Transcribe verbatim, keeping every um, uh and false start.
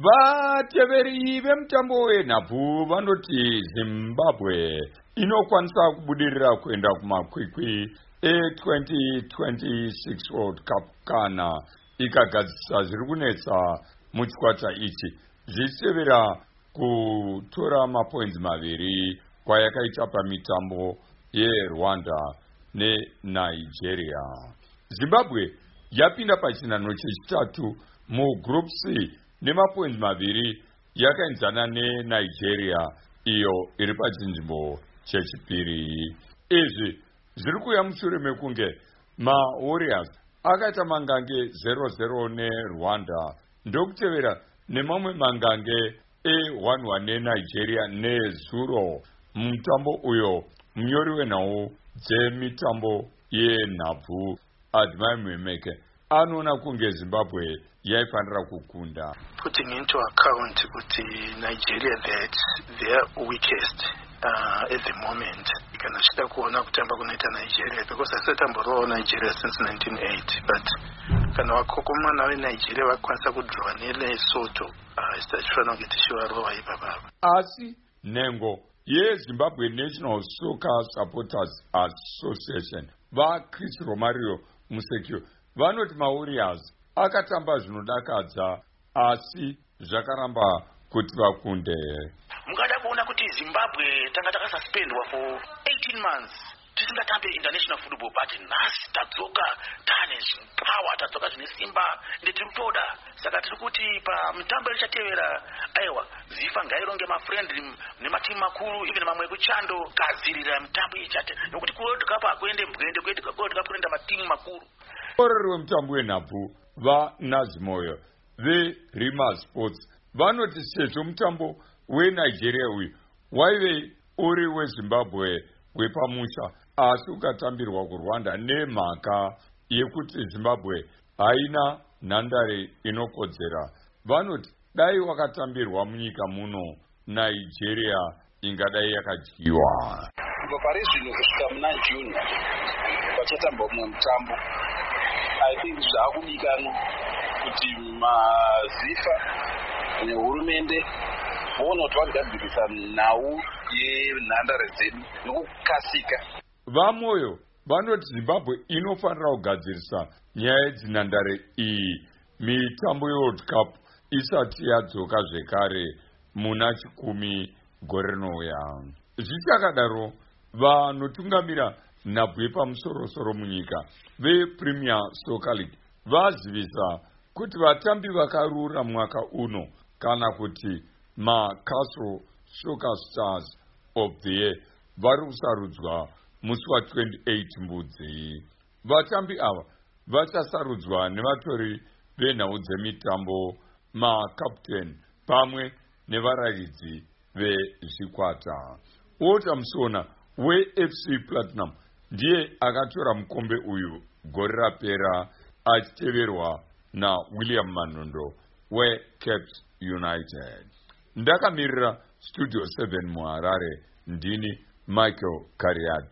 vateveri vemutambo wenhabvu vanoti Zimbabwe inokwanisa kubudirira kuenda kumakwikwi e-twenty twenty-six World Cup kana ikagadzisa zviri kunetsa muchikwata ichi, zvichitevera kutora mapoints maviri kwayakaita pamitambo yeRwanda neNigeria. Zimbabwe yapinda pachinhanho chechitatu mugroup C nemapoints maviri yakaenzana neNigeria iyo iri pachinzvimbo chechipiri. Izvi zviri kuuya mushure mekunge maWarriors akaita mangange zero zero neRwanda ndokutevera nemamwe mangange e one one neNigeria nezuro mutambo uyo. Munyori wenhau dzemitambo yenhabvu Admai Mwemeke anoona kunge Zimbabwe yaifanira kukunda. Putting into account kuti Nigeria that their weakest uh, at the moment kana chida kuona kutamba kunoita Nigeria because asatamborawo Nigeria since nineteen eighty, but kana vakokomana veNigeria vakwanisa kudraw neLesotho zitachifanira kuti tishivarowa ipapapa. Asi nhengo yeZimbabwe National Soccer Supporters Association vaChris Romario Musekio vanoti maWarriors akatamba zvinodakadza asi zvakaramba kuti vakunde. Mungada kuona kuti Zimbabwe tanga takasuspendwa for eighteen months tisingatambe international football, but nhasi tadzoka tane power, tadzoka zvine simba ndetiri kutoda. Saka tiri kuti pamitambo ichatevera aiwa zifa ngaironge mafriendly nematimu makuru even mamwe ekuchando gadzirira mitambo ichate nokuti kuworld cup akuende mbwende kwete kuworld cup kuenda matimu makuru. Orori wemutambo wenhabvu vaNazimoyo veRima Sports vanoti sezvo mutambo weNigeria uyu waive uri weZimbabwe wepamusha asi ukatambirwa kuRwanda nemhaka yekuti Zimbabwe haina nhandare inokodzera, vanoti dai wakatambirwa munyika muno Nigeria ingadai yakadyiwa. Kubva pari zvino kusvika muna June pachatamba mumwe mutambo, I think zvakudikanwa kuti mazifa nehurumende voona kuti vagadzirisa nhau yenhandare dzedu nokukasika. Vamoyo vanoti Zimbabwe inofanira kugadzirisa nyaya dzinhandare iyi mitambo yeWorld Cup isati yadzoka zvekare muna chikumi gore rinouya. Zvichakadaro vanotungamira nhabvu yepamusorosoro munyika vePremier Soccer League vazivisa kuti vatambi vakarura mwaka uno kana kuti maCastle Soccer Stars of the Year vari kusarudzwa musi wa twenty-eight Mbudzi. Vatambi ava vachasarudzwa nevatori venhau dzemitambo, makapteni pamwe nevaraidzi vezvikwata. Ota Musona weF C Platinum ndiye akatora mukombe uyu gore rapera achiteverwa naWilliam Manondo weCaps United. Ndakamirira Studio seven muHarare ndini Michael Kariad.